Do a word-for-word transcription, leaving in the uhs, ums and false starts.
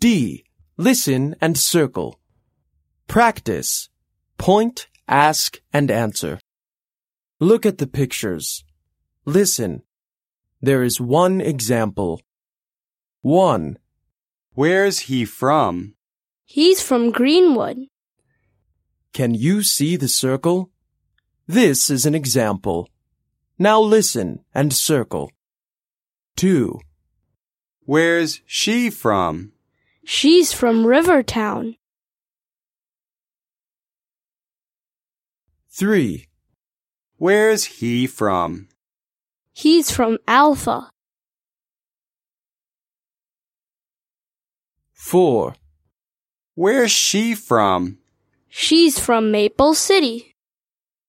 D. Listen and circle. Practice. Point, ask, and answer. Look at the pictures. Listen. There is one example. one. Where's he from? He's from Greenwood. Can you see the circle? This is an example. Now listen and circle. two. Where's she from? She's from Rivertown. three. Where's he from? He's from Alpha. four. Where's she from? She's from Maple City.